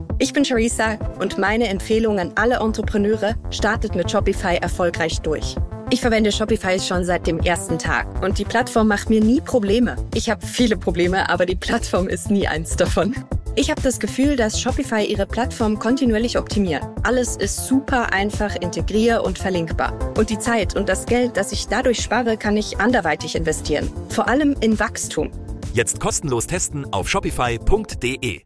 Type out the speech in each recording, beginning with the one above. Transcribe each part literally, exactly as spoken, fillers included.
Ich bin Charissa und meine Empfehlung an alle Entrepreneure: startet mit Shopify erfolgreich durch. Ich verwende Shopify schon seit dem ersten Tag und die Plattform macht mir nie Probleme. Ich habe viele Probleme, aber die Plattform ist nie eins davon. Ich habe das Gefühl, dass Shopify ihre Plattform kontinuierlich optimiert. Alles ist super einfach integrier- und verlinkbar. Und die Zeit und das Geld, das ich dadurch spare, kann ich anderweitig investieren. Vor allem in Wachstum. Jetzt kostenlos testen auf shopify punkt de.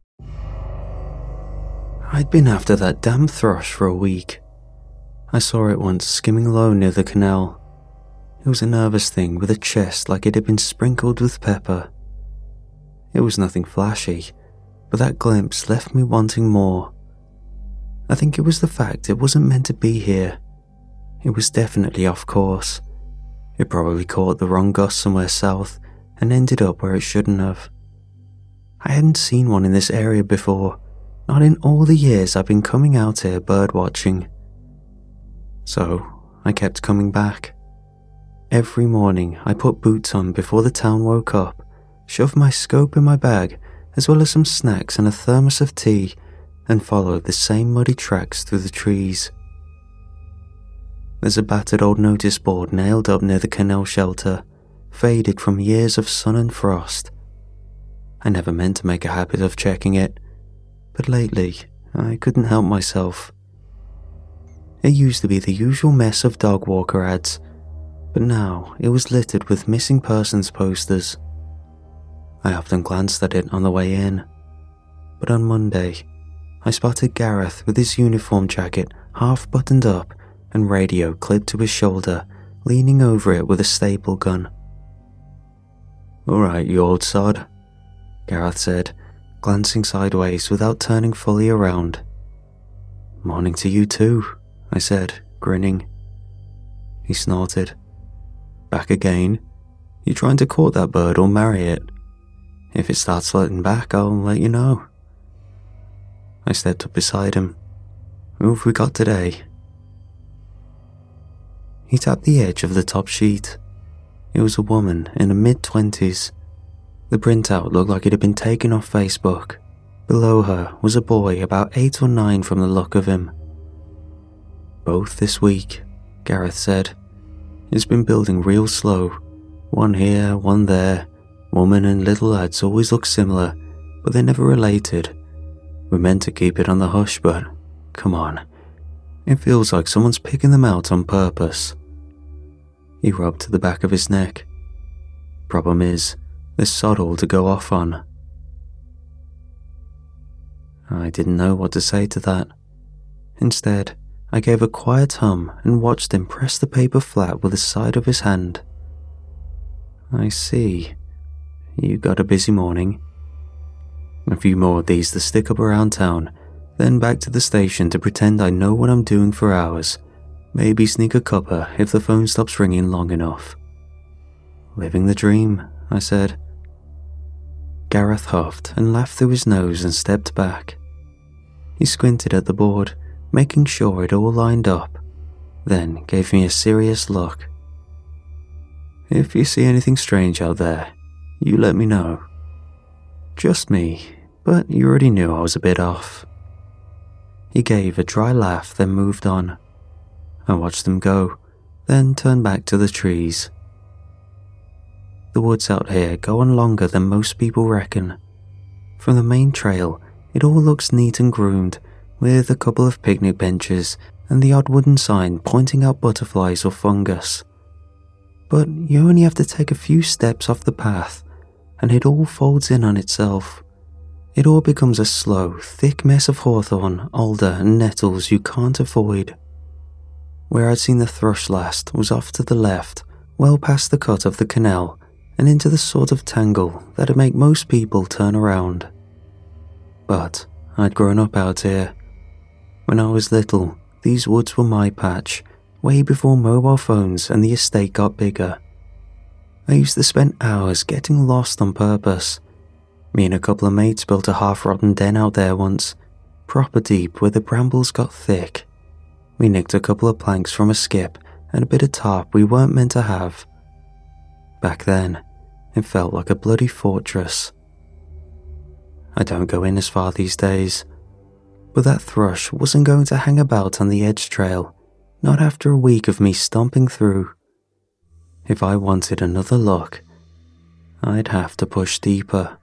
I'd been after that damn thrush for a week. I saw it once skimming low near the canal. It was a nervous thing with a chest like it had been sprinkled with pepper. It was nothing flashy, but that glimpse left me wanting more. I think it was the fact it wasn't meant to be here. It was definitely off course. It probably caught the wrong gust somewhere south and ended up where it shouldn't have. I hadn't seen one in this area before, not in all the years I've been coming out here bird watching. So I kept coming back. Every morning I put boots on before the town woke up, shoved my scope in my bag, as well as some snacks and a thermos of tea, and followed the same muddy tracks through the trees. There's a battered old notice board nailed up near the canal shelter, faded from years of sun and frost. I never meant to make a habit of checking it, but lately I couldn't help myself. It used to be the usual mess of dog walker ads, but now it was littered with missing persons posters. I often glanced at it on the way in, but on Monday, I spotted Gareth with his uniform jacket half buttoned up and radio clipped to his shoulder, leaning over it with a staple gun. "All right, you old sod," Gareth said, glancing sideways without turning fully around. "Morning to you too," I said, grinning. He snorted. "Back again? You trying to court that bird or marry it? If it starts flirting back, I'll let you know." I stepped up beside him. "Who have we got today?" He tapped the edge of the top sheet. It was a woman in her mid-twenties. The printout looked like it had been taken off Facebook. Below her was a boy about eight or nine from the look of him. "Both this week," Gareth said. "It's been building real slow. One here, one there. Woman and little lads always look similar, but they're never related. We're meant to keep it on the hush, but come on. It feels like someone's picking them out on purpose." He rubbed to the back of his neck. "Problem is, there's sod all to go off on." I didn't know what to say to that. Instead, I gave a quiet hum and watched him press the paper flat with the side of his hand. "I see. You got a busy morning." "A few more of these to stick up around town, then back to the station to pretend I know what I'm doing for hours. Maybe sneak a cuppa if the phone stops ringing long enough." "Living the dream," I said. Gareth huffed and laughed through his nose and stepped back. He squinted at the board, making sure it all lined up, then gave me a serious look. "If you see anything strange out there, you let me know." "Just me, but you already knew I was a bit off." He gave a dry laugh, then moved on. I watched him go, then turned back to the trees. The woods out here go on longer than most people reckon. From the main trail, it all looks neat and groomed, with a couple of picnic benches and the odd wooden sign pointing out butterflies or fungus. But you only have to take a few steps off the path, and it all folds in on itself. It all becomes a slow, thick mess of hawthorn, alder and nettles you can't avoid. Where I'd seen the thrush last was off to the left, well past the cut of the canal, and into the sort of tangle that'd make most people turn around. But I'd grown up out here. When I was little, these woods were my patch, way before mobile phones and the estate got bigger. I used to spend hours getting lost on purpose. Me and a couple of mates built a half-rotten den out there once, proper deep where the brambles got thick. We nicked a couple of planks from a skip and a bit of tarp we weren't meant to have. Back then, it felt like a bloody fortress. I don't go in as far these days. But that thrush wasn't going to hang about on the edge trail, not after a week of me stomping through. If I wanted another look, I'd have to push deeper.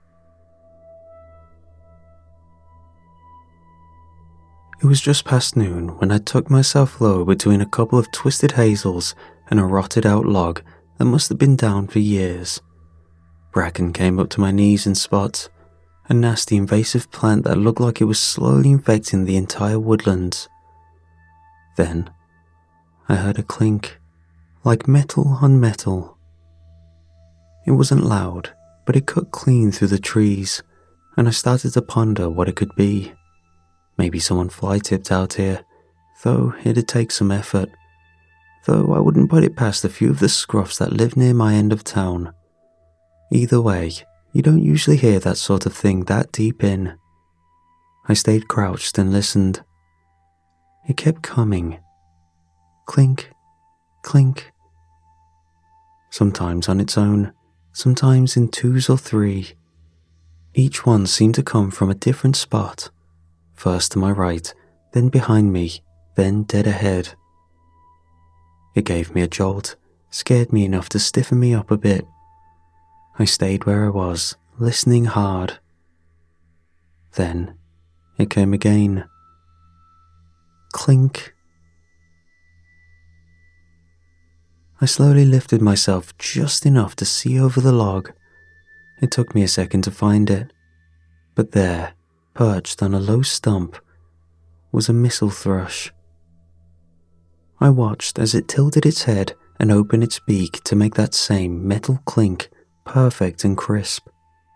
It was just past noon when I tucked myself low between a couple of twisted hazels and a rotted out log that must have been down for years. Bracken came up to my knees in spots, a nasty invasive plant that looked like it was slowly infecting the entire woodlands. Then, I heard a clink, like metal on metal. It wasn't loud, but it cut clean through the trees, and I started to ponder what it could be. Maybe someone fly-tipped out here, though it'd take some effort. Though I wouldn't put it past a few of the scruffs that live near my end of town. Either way, you don't usually hear that sort of thing that deep in. I stayed crouched and listened. It kept coming. Clink, clink. Sometimes on its own, sometimes in twos or three. Each one seemed to come from a different spot. First to my right, then behind me, then dead ahead. It gave me a jolt, scared me enough to stiffen me up a bit. I stayed where I was, listening hard. Then, it came again. Clink. I slowly lifted myself just enough to see over the log. It took me a second to find it. But there, perched on a low stump, was a missel thrush. I watched as it tilted its head and opened its beak to make that same metal clink perfect and crisp.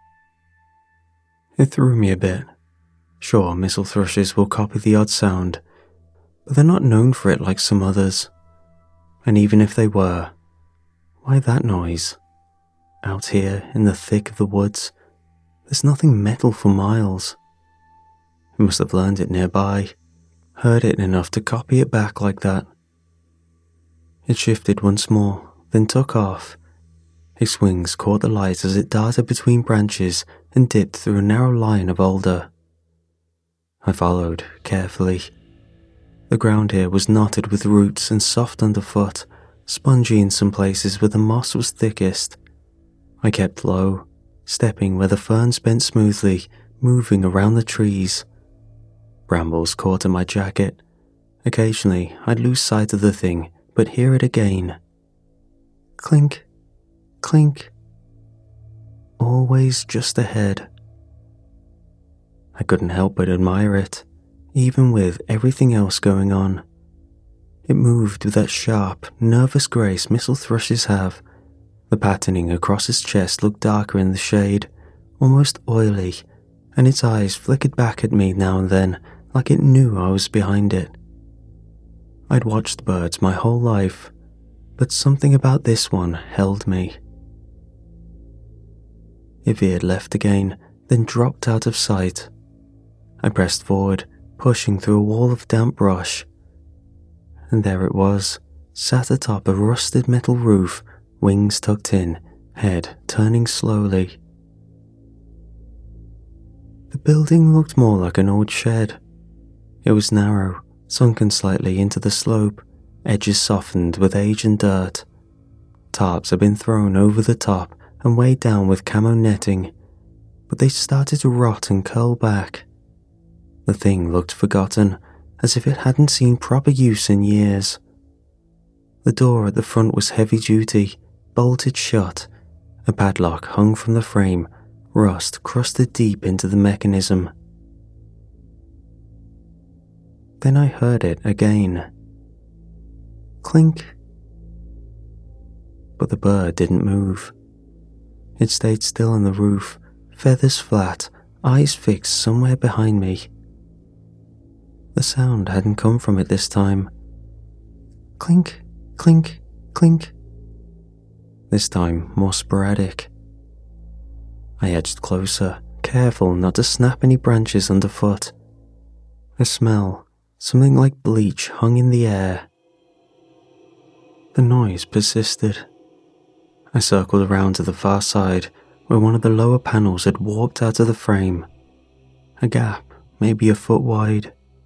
It threw me a bit. Sure, missel thrushes will copy the odd sound, but they're not known for it like some others. And even if they were, why that noise? Out here in the thick of the woods, there's nothing metal for miles. It must have learned it nearby, heard it enough to copy it back like that. It shifted once more, then took off. Its wings caught the light as it darted between branches and dipped through a narrow line of alder. I followed, carefully. The ground here was knotted with roots and soft underfoot, spongy in some places where the moss was thickest. I kept low, stepping where the ferns bent smoothly, moving around the trees. Brambles caught in my jacket. Occasionally, I'd lose sight of the thing, but hear it again. Clink, clink. Always just ahead. I couldn't help but admire it, even with everything else going on. It moved with that sharp, nervous grace missel thrushes have. The patterning across its chest looked darker in the shade, almost oily, and its eyes flickered back at me now and then, like it knew I was behind it. I'd watched birds my whole life, but something about this one held me. It veered left again, then dropped out of sight. I pressed forward, pushing through a wall of damp brush. And there it was, sat atop a rusted metal roof, wings tucked in, head turning slowly. The building looked more like an old shed. It was narrow, sunken slightly into the slope, edges softened with age and dirt. Tarps had been thrown over the top and weighed down with camo netting, but they started to rot and curl back. The thing looked forgotten, as if it hadn't seen proper use in years. The door at the front was heavy-duty, bolted shut. A padlock hung from the frame, rust crusted deep into the mechanism. Then I heard it again. Clink. But the bird didn't move. It stayed still on the roof, feathers flat, eyes fixed somewhere behind me. The sound hadn't come from it this time. Clink, clink, clink. This time more sporadic. I edged closer, careful not to snap any branches underfoot. A smell, something like bleach, hung in the air. The noise persisted. I circled around to the far side, where one of the lower panels had warped out of the frame. A gap, maybe a foot wide,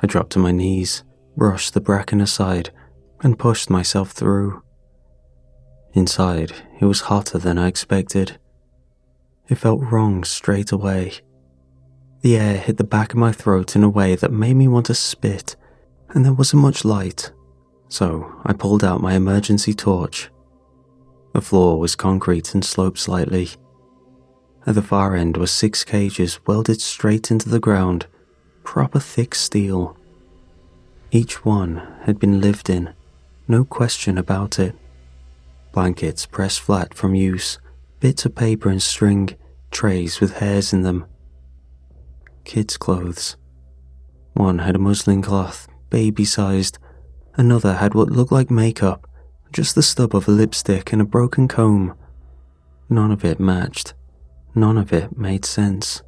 I dropped to my knees, brushed the bracken aside, and pushed myself through. Inside, it was hotter than I expected. It felt wrong straight away. The air hit the back of my throat in a way that made me want to spit, and there wasn't much light, so I pulled out my emergency torch. The floor was concrete and sloped slightly. At the far end were six cages welded straight into the ground, proper thick steel. Each one had been lived in, no question about it. Blankets pressed flat from use, bits of paper and string, trays with hairs in them. Kids' clothes. One had a muslin cloth, baby-sized. Another had what looked like makeup, just the stub of a lipstick and a broken comb. None of it matched. None of it made sense.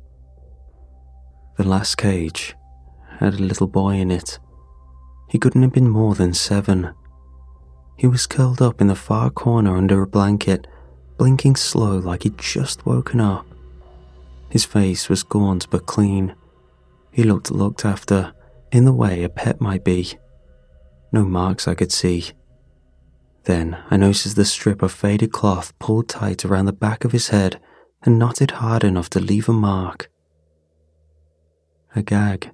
The last cage had a little boy in it. He couldn't have been more than seven. He was curled up in the far corner under a blanket, blinking slow like he'd just woken up. His face was gaunt but clean. He looked looked after, in the way a pet might be. No marks I could see. Then I noticed the strip of faded cloth pulled tight around the back of his head and knotted hard enough to leave a mark. A gag.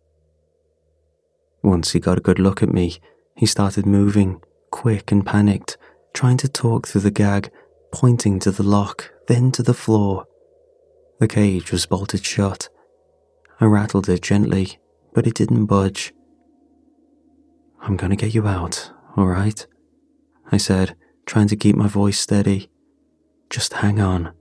Once he got a good look at me, he started moving, quick and panicked, trying to talk through the gag, pointing to the lock, then to the floor. The cage was bolted shut. I rattled it gently, but it didn't budge. "I'm gonna get you out, all right?" I said, trying to keep my voice steady. "Just hang on."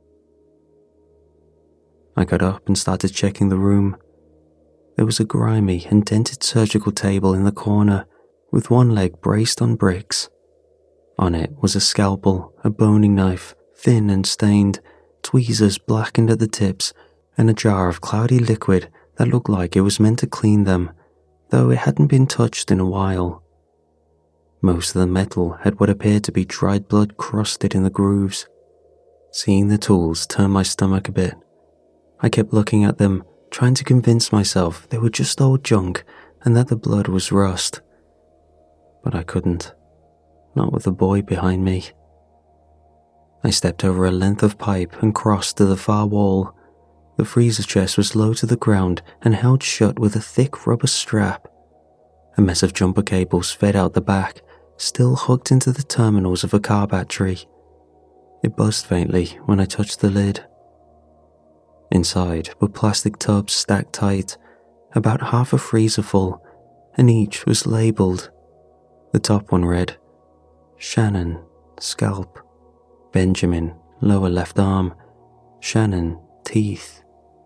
I got up and started checking the room. There was a grimy and dented surgical table in the corner, with one leg braced on bricks. On it was a scalpel, a boning knife, thin and stained, tweezers blackened at the tips, and a jar of cloudy liquid that looked like it was meant to clean them, though it hadn't been touched in a while. Most of the metal had what appeared to be dried blood crusted in the grooves. Seeing the tools turned my stomach a bit. I kept looking at them, trying to convince myself they were just old junk and that the blood was rust. But I couldn't. Not with the boy behind me. I stepped over a length of pipe and crossed to the far wall. The freezer chest was low to the ground and held shut with a thick rubber strap. A mess of jumper cables fed out the back, still hooked into the terminals of a car battery. It buzzed faintly when I touched the lid. Inside were plastic tubs stacked tight, about half a freezer full, and each was labelled. The top one read, Shannon, scalp. Benjamin, lower left arm. Shannon, teeth.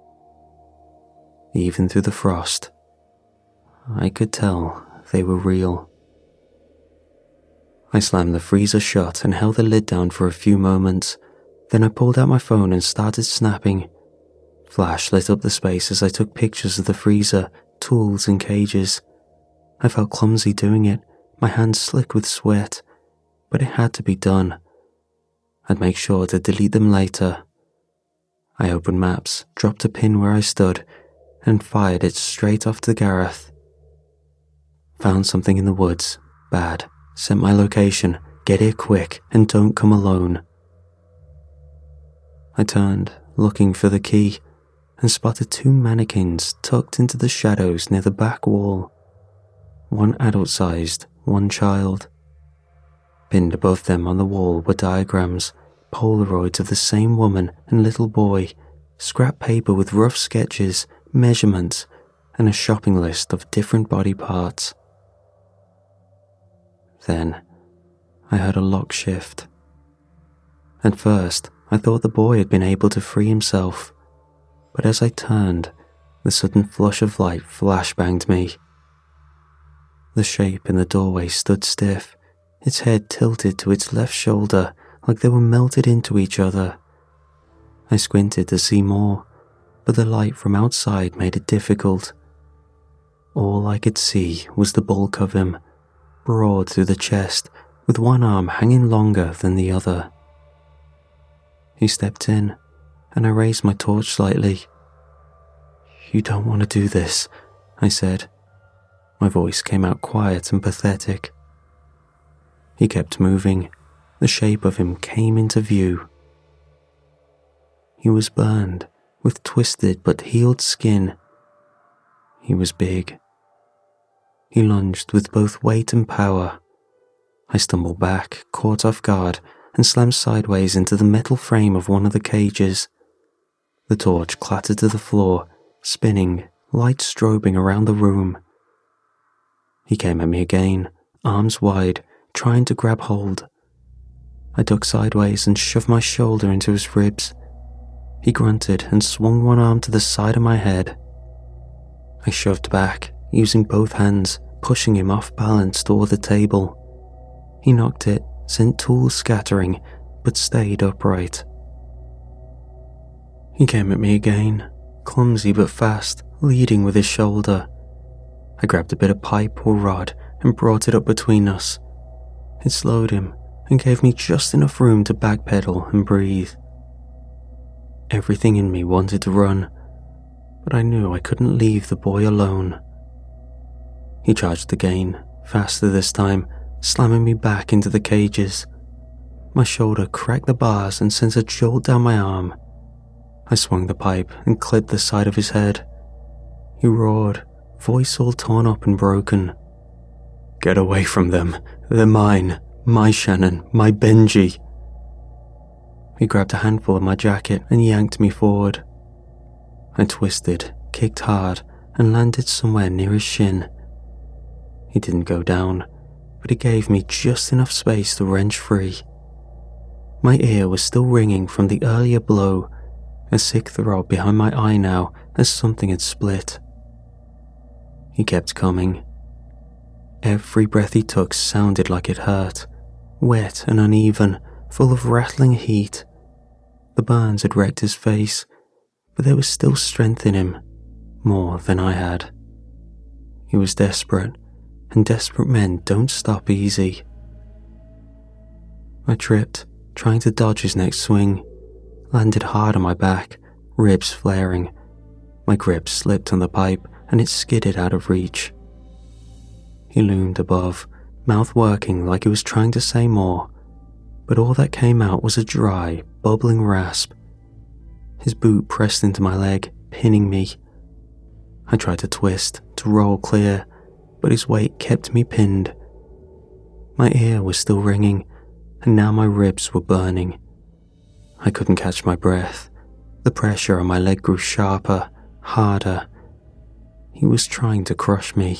Even through the frost, I could tell they were real. I slammed the freezer shut and held the lid down for a few moments. Then I pulled out my phone and started snapping. Flash lit up the space as I took pictures of the freezer, tools and cages. I felt clumsy doing it, my hands slick with sweat, but it had to be done. I'd make sure to delete them later. I opened maps, dropped a pin where I stood, and fired it straight off to Gareth. Found something in the woods, bad, sent my location, get here quick, and don't come alone. I turned, looking for the key, and spotted two mannequins tucked into the shadows near the back wall. One adult-sized, one child. Pinned above them on the wall were diagrams, Polaroids of the same woman and little boy, scrap paper with rough sketches, measurements, and a shopping list of different body parts. Then, I heard a lock shift. At first, I thought the boy had been able to free himself, but as I turned, the sudden flush of light flashbanged me. The shape in the doorway stood stiff, its head tilted to its left shoulder like they were melted into each other. I squinted to see more, but the light from outside made it difficult. All I could see was the bulk of him, broad through the chest, with one arm hanging longer than the other. He stepped in, and I raised my torch slightly. "You don't want to do this," I said. My voice came out quiet and pathetic. He kept moving. The shape of him came into view. He was burned, with twisted but healed skin. He was big. He lunged with both weight and power. I stumbled back, caught off guard, and slammed sideways into the metal frame of one of the cages. The torch clattered to the floor, spinning, light strobing around the room. He came at me again, arms wide, trying to grab hold. I ducked sideways and shoved my shoulder into his ribs. He grunted and swung one arm to the side of my head. I shoved back, using both hands, pushing him off balance toward the table. He knocked it, sent tools scattering, but stayed upright. He came at me again, clumsy but fast, leading with his shoulder. I grabbed a bit of pipe or rod and brought it up between us. It slowed him and gave me just enough room to backpedal and breathe. Everything in me wanted to run, but I knew I couldn't leave the boy alone. He charged again, faster this time, slamming me back into the cages. My shoulder cracked the bars and sent a jolt down my arm. I swung the pipe and clipped the side of his head. He roared, voice all torn up and broken. "Get away from them. They're mine. My Shannon. My Benji." He grabbed a handful of my jacket and yanked me forward. I twisted, kicked hard, and landed somewhere near his shin. He didn't go down, but he gave me just enough space to wrench free. My ear was still ringing from the earlier blow, a sick throb behind my eye now as something had split. He kept coming. Every breath he took sounded like it hurt, wet and uneven, full of rattling heat. The burns had wrecked his face, but there was still strength in him, more than I had. He was desperate, and desperate men don't stop easy. I tripped, trying to dodge his next swing, landed hard on my back, ribs flaring. My grip slipped on the pipe and it skidded out of reach. He loomed above, mouth working like he was trying to say more, but all that came out was a dry, bubbling rasp. His boot pressed into my leg, pinning me. I tried to twist, to roll clear, but his weight kept me pinned. My ear was still ringing, and now my ribs were burning. I couldn't catch my breath. The pressure on my leg grew sharper, harder. He was trying to crush me.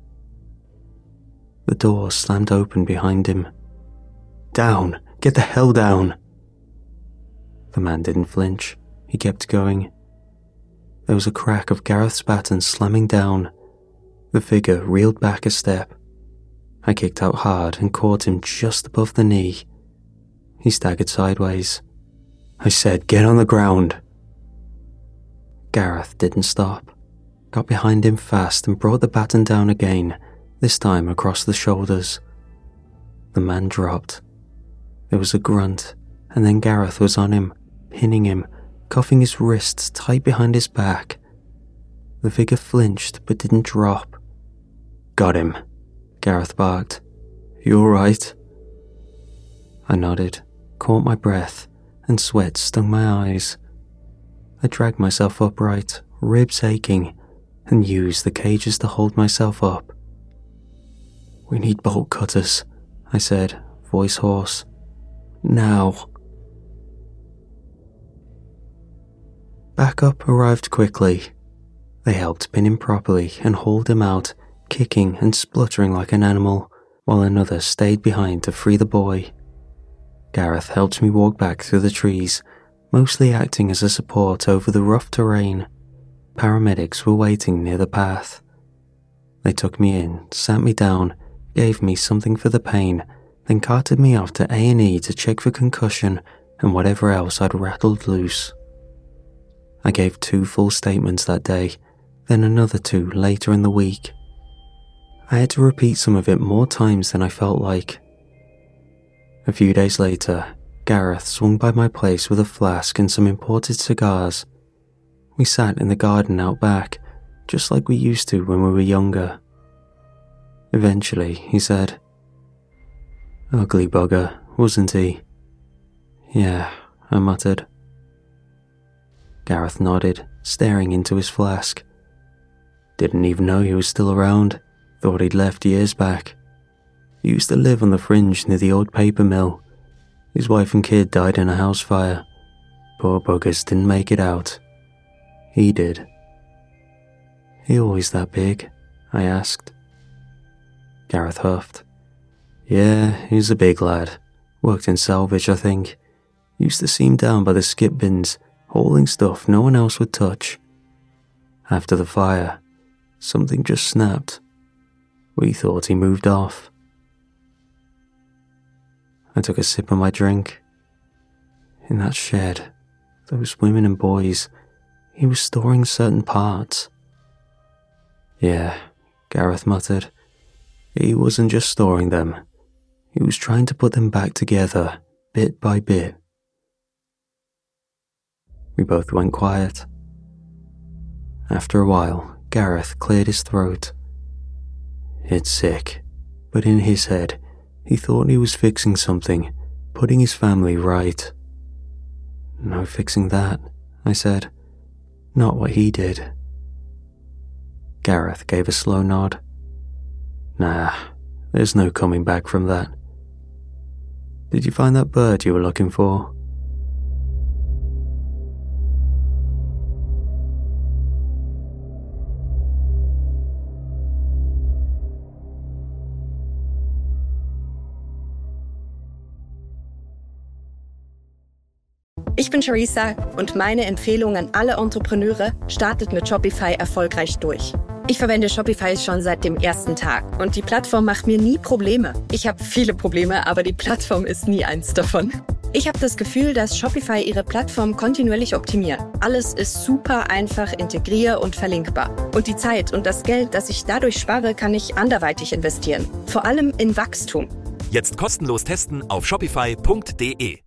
The door slammed open behind him. "Down! Get the hell down!" The man didn't flinch. He kept going. There was a crack of Gareth's baton slamming down. The figure reeled back a step. I kicked out hard and caught him just above the knee. He staggered sideways. I said, "Get on the ground." Gareth didn't stop. Got behind him fast and brought the baton down again, this time across the shoulders. The man dropped. There was a grunt, and then Gareth was on him, pinning him, cuffing his wrists tight behind his back. The figure flinched but didn't drop. "Got him," Gareth barked. "You all right?" I nodded, caught my breath, and sweat stung my eyes. I dragged myself upright, ribs aching, and used the cages to hold myself up. "We need bolt cutters," I said, voice hoarse. "Now." Backup arrived quickly. They helped pin him properly and hauled him out, kicking and spluttering like an animal, while another stayed behind to free the boy. Gareth helped me walk back through the trees, mostly acting as a support over the rough terrain. Paramedics were waiting near the path. They took me in, sat me down, gave me something for the pain, then carted me off to A and E to check for concussion and whatever else I'd rattled loose. I gave two full statements that day, then another two later in the week. I had to repeat some of it more times than I felt like. A few days later, Gareth swung by my place with a flask and some imported cigars. We sat in the garden out back, just like we used to when we were younger. Eventually, he said, "Ugly bugger, wasn't he?" "Yeah," I muttered. Gareth nodded, staring into his flask. "Didn't even know he was still around. Thought he'd left years back. He used to live on the fringe near the old paper mill. His wife and kid died in a house fire. Poor buggers didn't make it out. He did." "He always that big?" I asked. Gareth huffed. "Yeah, he's a big lad. Worked in salvage, I think. Used to see him down by the skip bins, hauling stuff no one else would touch. After the fire, something just snapped. We thought he moved off." I took a sip of my drink. In that shed, those women and boys, he was storing certain parts. "Yeah," Gareth muttered. "He wasn't just storing them. He was trying to put them back together, bit by bit." We both went quiet. After a while, Gareth cleared his throat. "It's sick, but in his head, he thought he was fixing something, putting his family right." "No fixing that," I said. "Not what he did." Gareth gave a slow nod. "Nah, there's no coming back from that. Did you find that bird you were looking for?" Ich bin Charissa und meine Empfehlung an alle Entrepreneure: startet mit Shopify erfolgreich durch. Ich verwende Shopify schon seit dem ersten Tag und die Plattform macht mir nie Probleme. Ich habe viele Probleme, aber die Plattform ist nie eins davon. Ich habe das Gefühl, dass Shopify ihre Plattform kontinuierlich optimiert. Alles ist super einfach integrier- und verlinkbar. Und die Zeit und das Geld, das ich dadurch spare, kann ich anderweitig investieren. Vor allem in Wachstum. Jetzt kostenlos testen auf shopify punkt de.